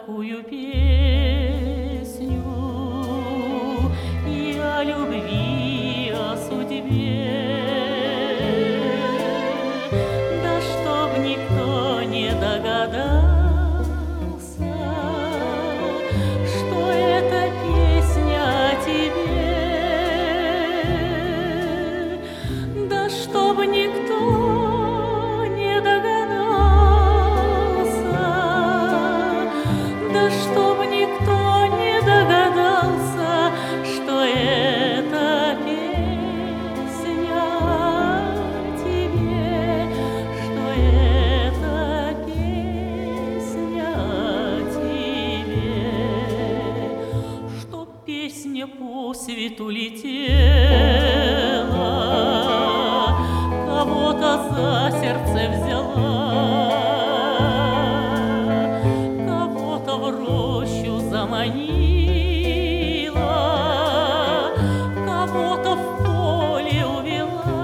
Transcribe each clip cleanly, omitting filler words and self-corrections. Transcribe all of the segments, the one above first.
такую песню и о любви, и о судьбе. Да чтоб никто не догадался, что это песня о тебе. Да чтоб никто не догадался, да чтоб никто не догадался, что это песня о тебе, что это песня о тебе. Чтоб песня по свету летела, кого-то за сердце взяла, кого-то в рощу заманила, кого-то в поле увела,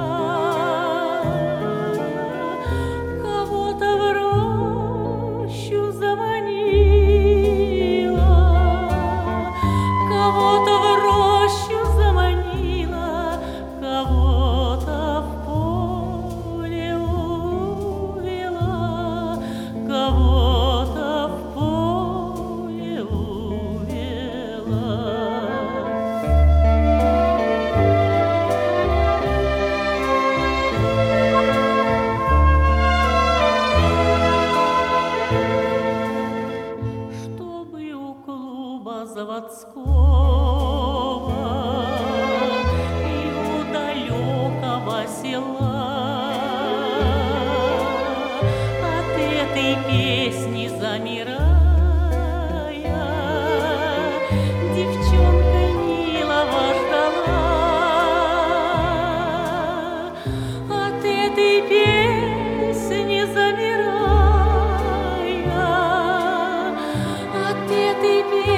кого-то в рощу заманила, кого-то в рощу заманила, кого-то в поле увела, кого-то в поле увела. Чтобы у клуба заводского и у далекого села от этой песни замирая, девчонка милого ждала. От этой песни замирая, от этой песни